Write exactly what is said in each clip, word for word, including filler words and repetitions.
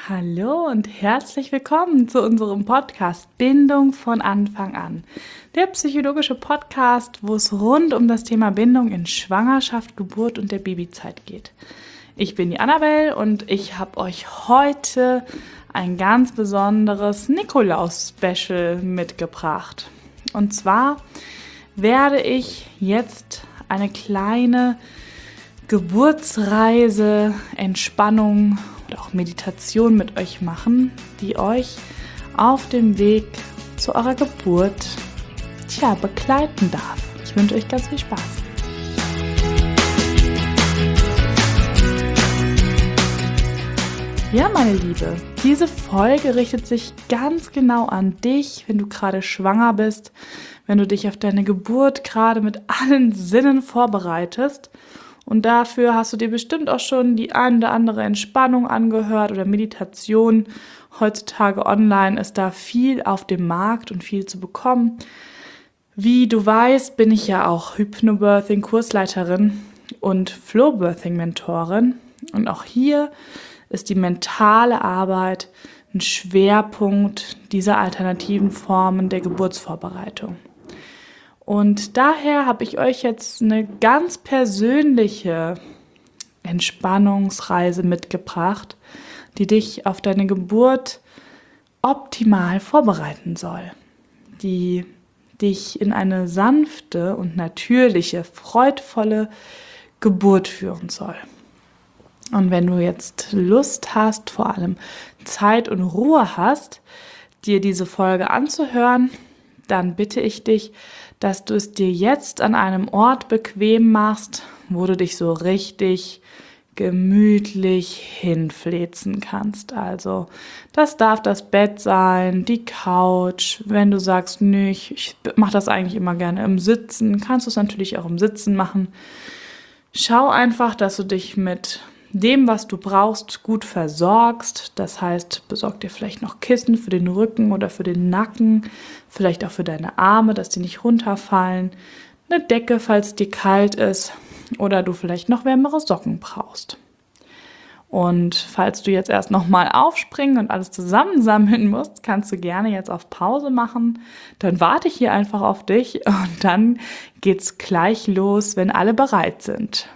Hallo und herzlich willkommen zu unserem Podcast Bindung von Anfang an. Der psychologische Podcast, wo es rund um das Thema Bindung in Schwangerschaft, Geburt und der Babyzeit geht. Ich bin die Annabelle und ich habe euch heute ein ganz besonderes Nikolaus-Special mitgebracht. Und zwar werde ich jetzt eine kleine Geburtsreise, Entspannung oder auch Meditation mit euch machen, die euch auf dem Weg zu eurer Geburt tja, begleiten darf. Ich wünsche euch ganz viel Spaß. Ja, meine Liebe, diese Folge richtet sich ganz genau an dich, wenn du gerade schwanger bist, wenn du dich auf deine Geburt gerade mit allen Sinnen vorbereitest. Und dafür hast du dir bestimmt auch schon die ein oder andere Entspannung angehört oder Meditation. Heutzutage online ist da viel auf dem Markt und viel zu bekommen. Wie du weißt, bin ich ja auch Hypnobirthing-Kursleiterin und Flow-Birthing-Mentorin. Und auch hier ist die mentale Arbeit ein Schwerpunkt dieser alternativen Formen der Geburtsvorbereitung. Und daher habe ich euch jetzt eine ganz persönliche Entspannungsreise mitgebracht, die dich auf deine Geburt optimal vorbereiten soll, die dich in eine sanfte und natürliche, freudvolle Geburt führen soll. Und wenn du jetzt Lust hast, vor allem Zeit und Ruhe hast, dir diese Folge anzuhören, dann bitte ich dich, dass du es dir jetzt an einem Ort bequem machst, wo du dich so richtig gemütlich hinfläzen kannst. Also das darf das Bett sein, die Couch. Wenn du sagst, nö, ich, ich mache das eigentlich immer gerne im Sitzen, kannst du es natürlich auch im Sitzen machen. Schau einfach, dass du dich mit dem, was du brauchst, gut versorgst. Das heißt, besorg dir vielleicht noch Kissen für den Rücken oder für den Nacken, vielleicht auch für deine Arme, dass die nicht runterfallen, eine Decke, falls dir kalt ist oder du vielleicht noch wärmere Socken brauchst. Und falls du jetzt erst nochmal aufspringen und alles zusammensammeln musst, kannst du gerne jetzt auf Pause machen. Dann warte ich hier einfach auf dich und dann geht's gleich los, wenn alle bereit sind.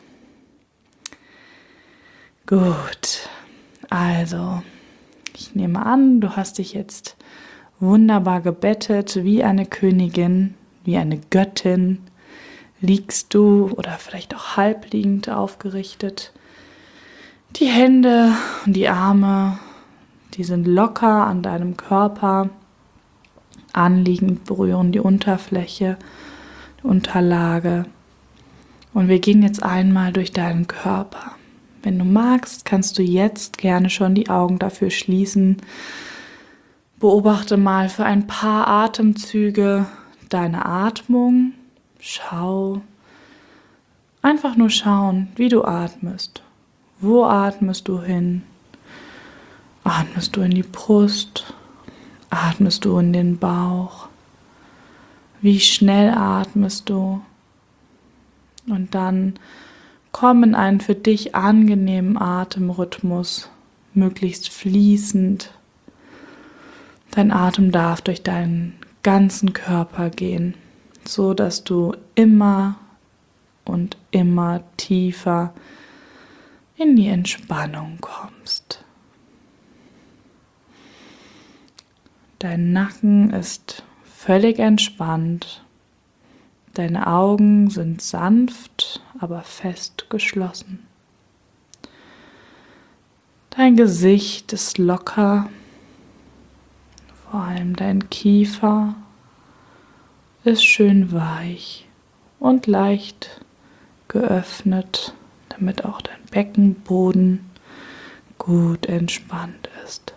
Gut, also ich nehme an, du hast dich jetzt wunderbar gebettet, wie eine Königin, wie eine Göttin, liegst du oder vielleicht auch halbliegend aufgerichtet. Die Hände und die Arme, die sind locker an deinem Körper, anliegend berühren die Unterfläche, die Unterlage. Und wir gehen jetzt einmal durch deinen Körper. Wenn du magst, kannst du jetzt gerne schon die Augen dafür schließen. Beobachte mal für ein paar Atemzüge deine Atmung. Schau, einfach nur schauen, wie du atmest. Wo atmest du hin? Atmest du in die Brust? Atmest du in den Bauch? Wie schnell atmest du? Und dann komm in einen für dich angenehmen Atemrhythmus, möglichst fließend. Dein Atem darf durch deinen ganzen Körper gehen, so dass du immer und immer tiefer in die Entspannung kommst. Dein Nacken ist völlig entspannt. Deine Augen sind sanft, aber fest geschlossen. Dein Gesicht ist locker, vor allem dein Kiefer ist schön weich und leicht geöffnet, damit auch dein Beckenboden gut entspannt ist.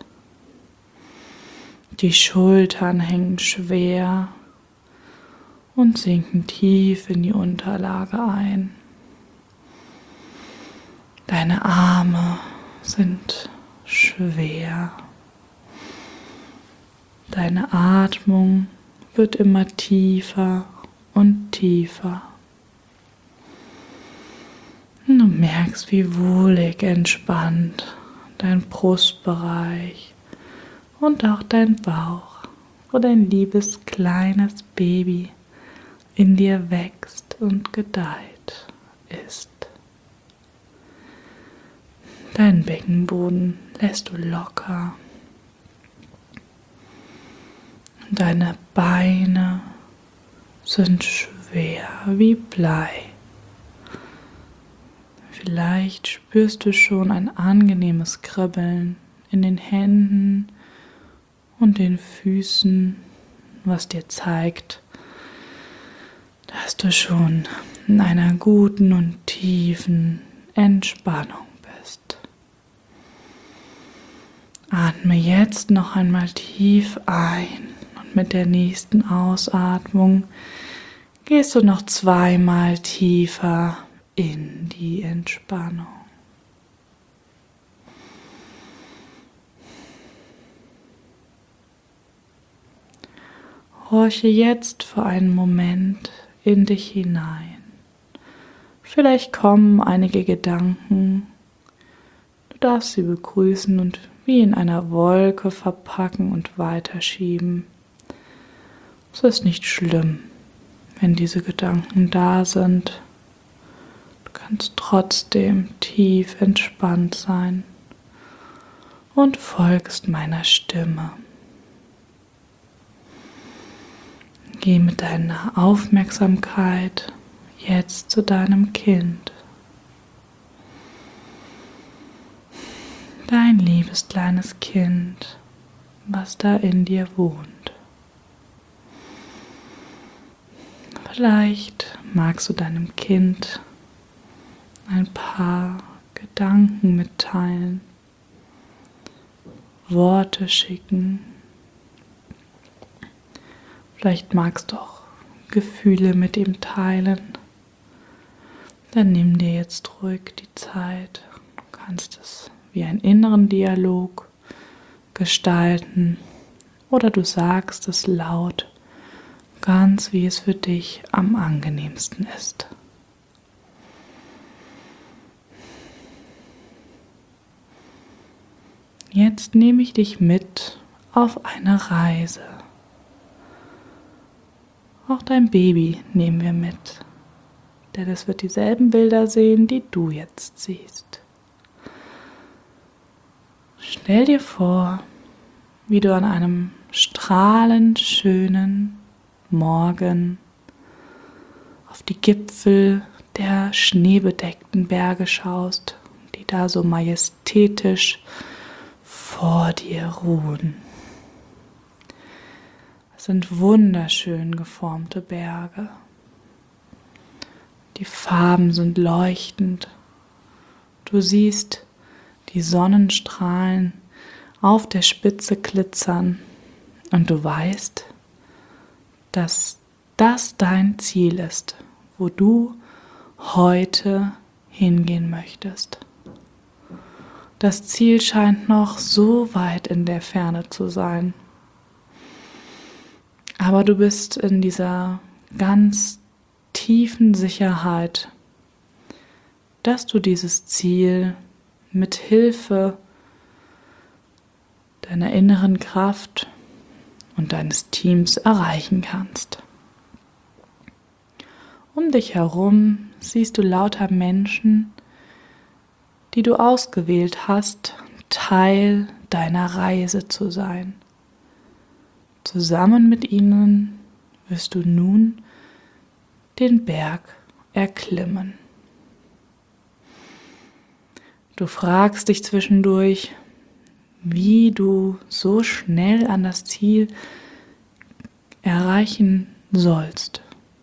Die Schultern hängen schwer und sinken tief in die Unterlage ein. Deine Arme sind schwer. Deine Atmung wird immer tiefer und tiefer. Und du merkst, wie wohlig entspannt dein Brustbereich und auch dein Bauch, wo dein liebes kleines Baby in dir wächst und gedeiht ist. Deinen Beckenboden lässt du locker. Deine Beine sind schwer wie Blei. Vielleicht spürst du schon ein angenehmes Kribbeln in den Händen und den Füßen, was dir zeigt, dass du schon in einer guten und tiefen Entspannung bist. Atme jetzt noch einmal tief ein und mit der nächsten Ausatmung gehst du noch zweimal tiefer in die Entspannung. Horche jetzt für einen Moment in dich hinein. Vielleicht kommen einige Gedanken. Du darfst sie begrüßen und wie in einer Wolke verpacken und weiterschieben. Es ist nicht schlimm, wenn diese Gedanken da sind. Du kannst trotzdem tief entspannt sein und folgst meiner Stimme. Geh mit deiner Aufmerksamkeit jetzt zu deinem Kind. Dein liebes kleines Kind, was da in dir wohnt. Vielleicht magst du deinem Kind ein paar Gedanken mitteilen, Worte schicken. Vielleicht magst du auch Gefühle mit ihm teilen. Dann nimm dir jetzt ruhig die Zeit. Du kannst es wie einen inneren Dialog gestalten oder du sagst es laut, ganz wie es für dich am angenehmsten ist. Jetzt nehme ich dich mit auf eine Reise. Auch dein Baby nehmen wir mit, denn es wird dieselben Bilder sehen, die du jetzt siehst. Stell dir vor, wie du an einem strahlend schönen Morgen auf die Gipfel der schneebedeckten Berge schaust, die da so majestätisch vor dir ruhen. Es sind wunderschön geformte Berge. Die Farben sind leuchtend. Du siehst die Sonnenstrahlen auf der Spitze glitzern und du weißt, dass das dein Ziel ist, wo du heute hingehen möchtest. Das Ziel scheint noch so weit in der Ferne zu sein. Aber du bist in dieser ganz tiefen Sicherheit, dass du dieses Ziel mit Hilfe deiner inneren Kraft und deines Teams erreichen kannst. Um dich herum siehst du lauter Menschen, die du ausgewählt hast, Teil deiner Reise zu sein. Zusammen mit ihnen wirst du nun den Berg erklimmen. Du fragst dich zwischendurch, wie du so schnell an das Ziel erreichen sollst.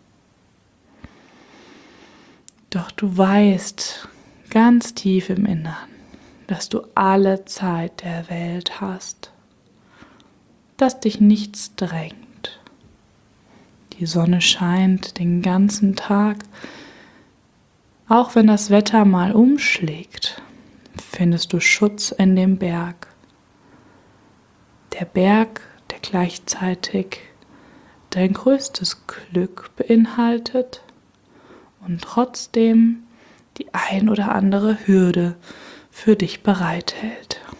Doch du weißt ganz tief im Innern, dass du alle Zeit der Welt hast, dass dich nichts drängt. Die Sonne scheint den ganzen Tag, auch wenn das Wetter mal umschlägt, findest du Schutz in dem Berg. Der Berg, der gleichzeitig dein größtes Glück beinhaltet und trotzdem die ein oder andere Hürde für dich bereithält.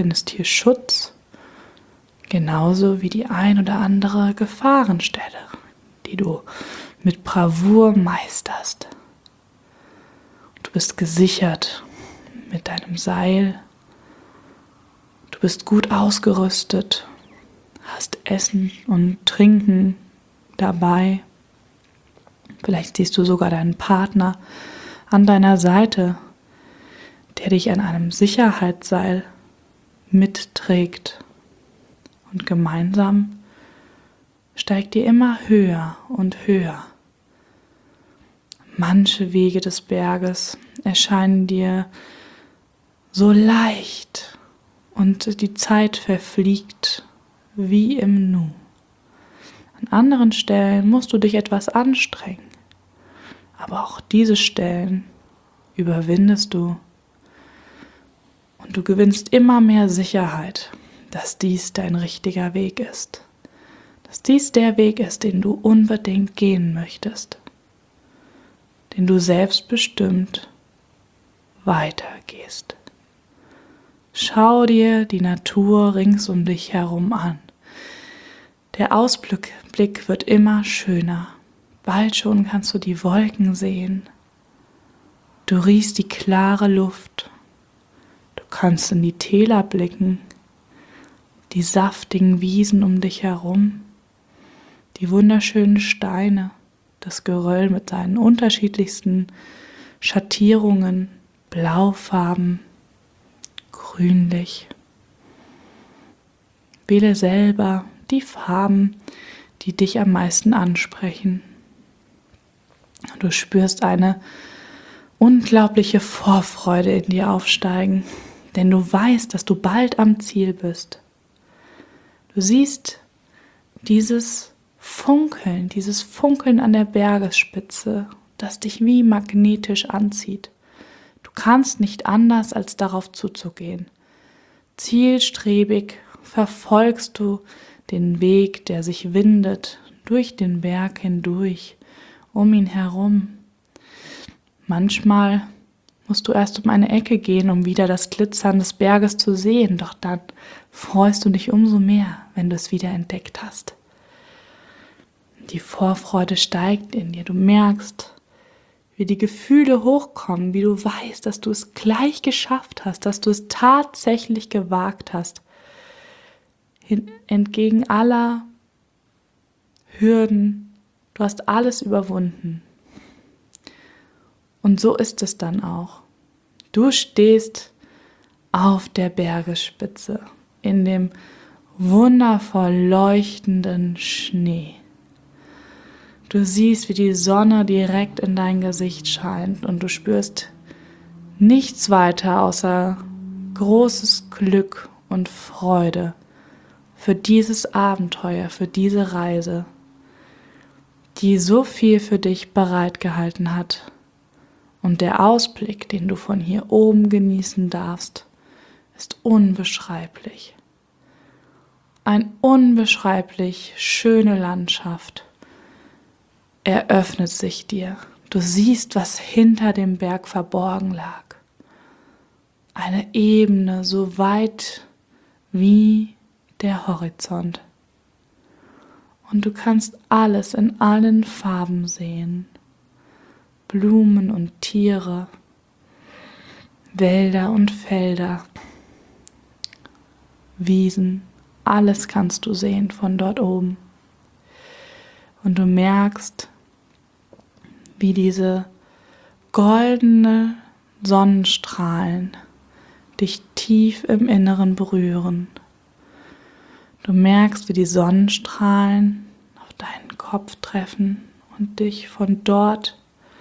findest hier Schutz, genauso wie die ein oder andere Gefahrenstelle, die du mit Bravour meisterst. Du bist gesichert mit deinem Seil, du bist gut ausgerüstet, hast Essen und Trinken dabei. Vielleicht siehst du sogar deinen Partner an deiner Seite, der dich an einem Sicherheitsseil mitträgt. Und gemeinsam steigt ihr immer höher und höher. Manche Wege des Berges erscheinen dir so leicht und die Zeit verfliegt wie im Nu. An anderen Stellen musst du dich etwas anstrengen, aber auch diese Stellen überwindest du und du gewinnst immer mehr Sicherheit, dass dies dein richtiger Weg ist, dass dies der Weg ist, den du unbedingt gehen möchtest, den du selbstbestimmt weitergehst. Schau dir die Natur rings um dich herum an. Der Ausblick Blick wird immer schöner. Bald schon kannst du die Wolken sehen. Du riechst die klare Luft. Du kannst in die Täler blicken, die saftigen Wiesen um dich herum, die wunderschönen Steine, das Geröll mit seinen unterschiedlichsten Schattierungen, Blaufarben, grünlich. Wähle selber die Farben, die dich am meisten ansprechen. Du spürst eine unglaubliche Vorfreude in dir aufsteigen, denn du weißt, dass du bald am Ziel bist. Du siehst dieses Funkeln, dieses Funkeln an der Bergesspitze, das dich wie magnetisch anzieht. Du kannst nicht anders, als darauf zuzugehen. Zielstrebig verfolgst du den Weg, der sich windet, durch den Berg hindurch, um ihn herum. Manchmal musst du erst um eine Ecke gehen, um wieder das Glitzern des Berges zu sehen, doch dann freust du dich umso mehr, wenn du es wieder entdeckt hast. Die Vorfreude steigt in dir, du merkst, wie die Gefühle hochkommen, wie du weißt, dass du es gleich geschafft hast, dass du es tatsächlich gewagt hast, entgegen aller Hürden, du hast alles überwunden. Und so ist es dann auch. Du stehst auf der Bergesspitze, in dem wundervoll leuchtenden Schnee. Du siehst, wie die Sonne direkt in dein Gesicht scheint und du spürst nichts weiter außer großes Glück und Freude für dieses Abenteuer, für diese Reise, die so viel für dich bereitgehalten hat. Und der Ausblick, den du von hier oben genießen darfst, ist unbeschreiblich. Eine unbeschreiblich schöne Landschaft eröffnet sich dir. Du siehst, was hinter dem Berg verborgen lag. Eine Ebene so weit wie der Horizont. Und du kannst alles in allen Farben sehen. Blumen und Tiere, Wälder und Felder, Wiesen, alles kannst du sehen von dort oben. Und du merkst, wie diese goldene Sonnenstrahlen dich tief im Inneren berühren. Du merkst, wie die Sonnenstrahlen auf deinen Kopf treffen und dich von dort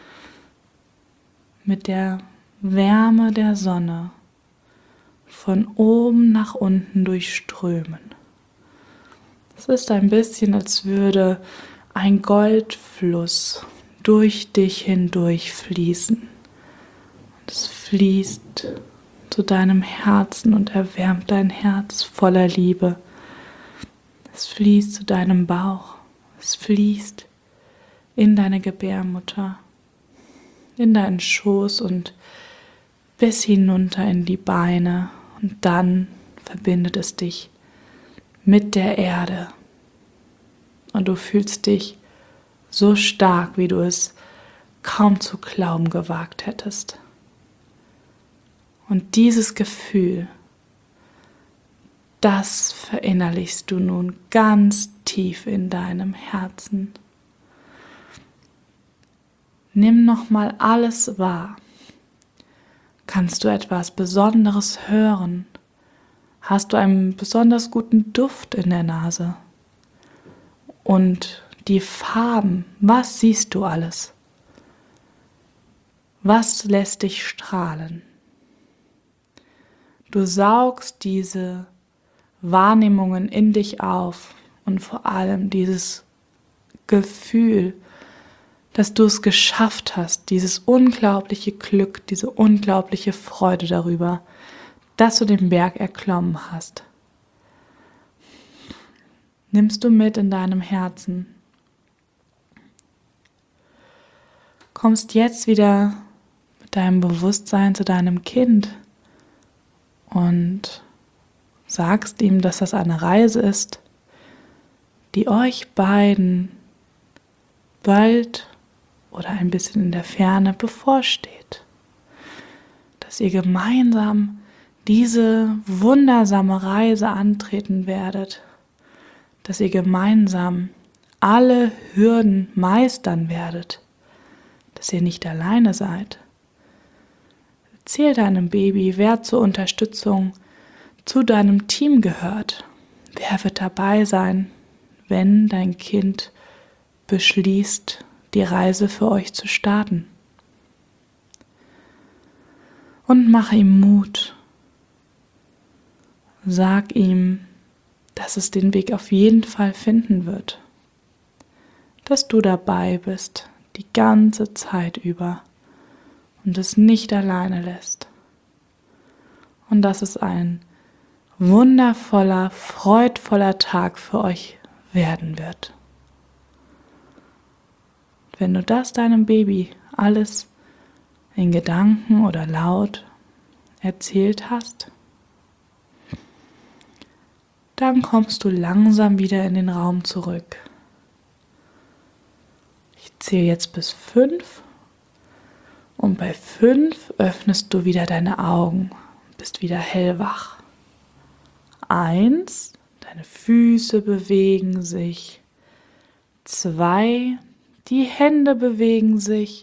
mit der Wärme der Sonne von oben nach unten durchströmen. Es ist ein bisschen, als würde ein Goldfluss durch dich hindurch fließen. Und es fließt zu deinem Herzen und erwärmt dein Herz voller Liebe. Es fließt zu deinem Bauch. Es fließt in deine Gebärmutter, in deinen Schoß und bis hinunter in die Beine. Und dann verbindet es dich mit der Erde. Und du fühlst dich so stark, wie du es kaum zu glauben gewagt hättest. Und dieses Gefühl, das verinnerlichst du nun ganz tief in deinem Herzen. Nimm nochmal alles wahr. Kannst du etwas Besonderes hören? Hast du einen besonders guten Duft in der Nase? Und die Farben, was siehst du alles? Was lässt dich strahlen? Du saugst diese Wahrnehmungen in dich auf und vor allem dieses Gefühl, dass du es geschafft hast, dieses unglaubliche Glück, diese unglaubliche Freude darüber, dass du den Berg erklommen hast. Nimmst du mit in deinem Herzen. Kommst jetzt wieder mit deinem Bewusstsein zu deinem Kind und sagst ihm, dass das eine Reise ist, die euch beiden bald oder ein bisschen in der Ferne bevorsteht. Dass ihr gemeinsam diese wundersame Reise antreten werdet, dass ihr gemeinsam alle Hürden meistern werdet, dass ihr nicht alleine seid. Erzähl deinem Baby, wer zur Unterstützung zu deinem Team gehört. Wer wird dabei sein, wenn dein Kind beschließt, die Reise für euch zu starten? Und mach ihm Mut. Sag ihm, dass es den Weg auf jeden Fall finden wird. Dass du dabei bist, die ganze Zeit über und es nicht alleine lässt. Und dass es ein wundervoller, freudvoller Tag für euch werden wird. Wenn du das deinem Baby alles in Gedanken oder laut erzählt hast, dann kommst du langsam wieder in den Raum zurück. Ich zähle jetzt bis fünf und bei fünf öffnest du wieder deine Augen, bist wieder hellwach. Eins, deine Füße bewegen sich. Zwei, die Hände bewegen sich.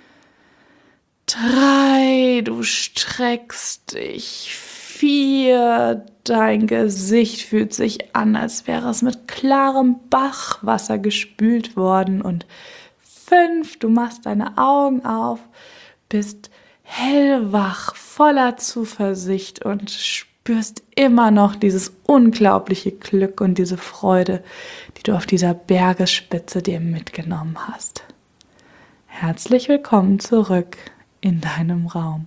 Drei, du streckst dich. Vier, dein Gesicht fühlt sich an, als wäre es mit klarem Bachwasser gespült worden. Und fünf, du machst deine Augen auf, bist hellwach, voller Zuversicht und spürst immer noch dieses unglaubliche Glück und diese Freude, die du auf dieser Bergesspitze dir mitgenommen hast. Herzlich willkommen zurück in deinem Raum.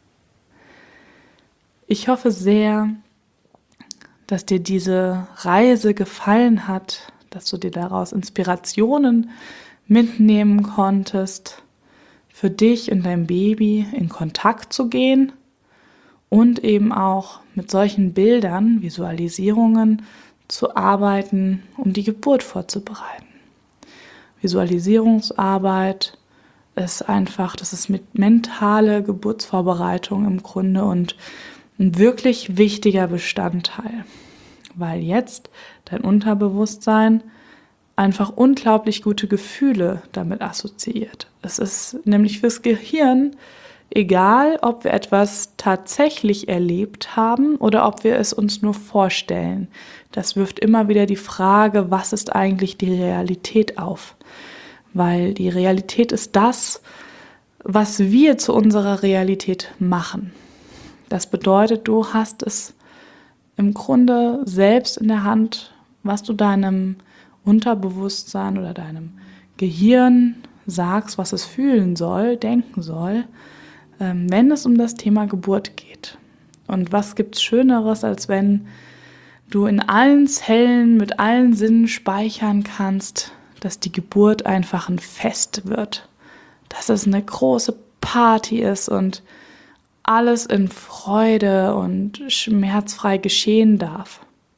Ich hoffe sehr, dass dir diese Reise gefallen hat, dass du dir daraus Inspirationen mitnehmen konntest, für dich und dein Baby in Kontakt zu gehen und eben auch mit solchen Bildern, Visualisierungen zu arbeiten, um die Geburt vorzubereiten. Visualisierungsarbeit ist einfach, das ist mit mentale Geburtsvorbereitung im Grunde und ein wirklich wichtiger Bestandteil, weil jetzt dein Unterbewusstsein einfach unglaublich gute Gefühle damit assoziiert. Es ist nämlich fürs Gehirn egal, ob wir etwas tatsächlich erlebt haben oder ob wir es uns nur vorstellen. Das wirft immer wieder die Frage, was ist eigentlich die Realität auf? Weil die Realität ist das, was wir zu unserer Realität machen. Das bedeutet, du hast es im Grunde selbst in der Hand, was du deinem Unterbewusstsein oder deinem Gehirn sagst, was es fühlen soll, denken soll, wenn es um das Thema Geburt geht. Und was gibt's Schöneres, als wenn du in allen Zellen mit allen Sinnen speichern kannst, dass die Geburt einfach ein Fest wird, dass es eine große Party ist und alles in Freude und schmerzfrei geschehen darf.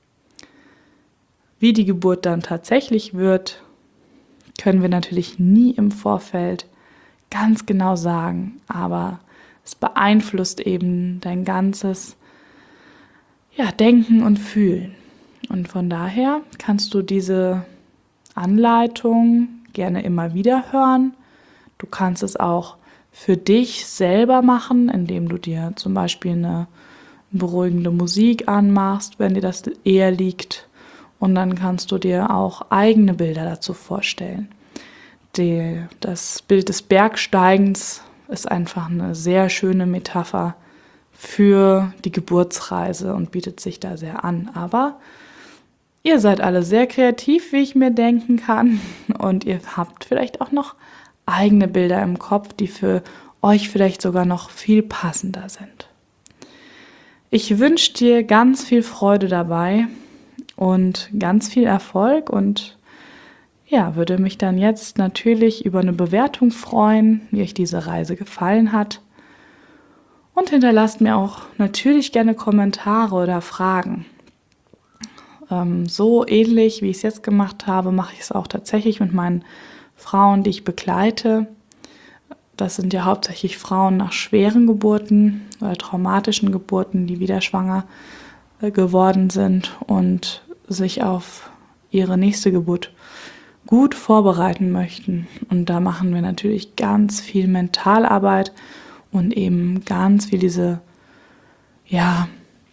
Wie die Geburt dann tatsächlich wird, können wir natürlich nie im Vorfeld ganz genau sagen, aber es beeinflusst eben dein ganzes ja, Denken und Fühlen. Und von daher kannst du diese Anleitung gerne immer wieder hören. Du kannst es auch für dich selber machen, indem du dir zum Beispiel eine beruhigende Musik anmachst, wenn dir das eher liegt. Und dann kannst du dir auch eigene Bilder dazu vorstellen. Die, das Bild des Bergsteigens ist einfach eine sehr schöne Metapher für die Geburtsreise und bietet sich da sehr an. Aber ihr seid alle sehr kreativ, wie ich mir denken kann. Und ihr habt vielleicht auch noch eigene Bilder im Kopf, die für euch vielleicht sogar noch viel passender sind. Ich wünsche dir ganz viel Freude dabei und ganz viel Erfolg und ja, würde mich dann jetzt natürlich über eine Bewertung freuen, wie euch diese Reise gefallen hat. Und hinterlasst mir auch natürlich gerne Kommentare oder Fragen. Ähm, so ähnlich, wie ich es jetzt gemacht habe, mache ich es auch tatsächlich mit meinen Frauen, die ich begleite. Das sind ja hauptsächlich Frauen nach schweren Geburten oder traumatischen Geburten, die wieder schwanger äh, geworden sind und sich auf ihre nächste Geburt gut vorbereiten möchten. Und da machen wir natürlich ganz viel Mentalarbeit und eben ganz viel diese ja,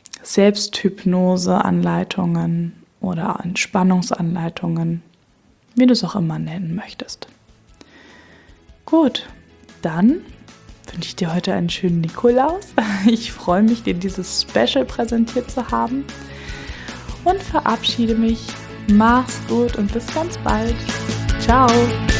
Selbsthypnose-Anleitungen oder Entspannungsanleitungen, wie du es auch immer nennen möchtest. Gut, dann wünsche ich dir heute einen schönen Nikolaus. Ich freue mich, dir dieses Special präsentiert zu haben und verabschiede mich. Mach's gut und bis ganz bald. Ciao.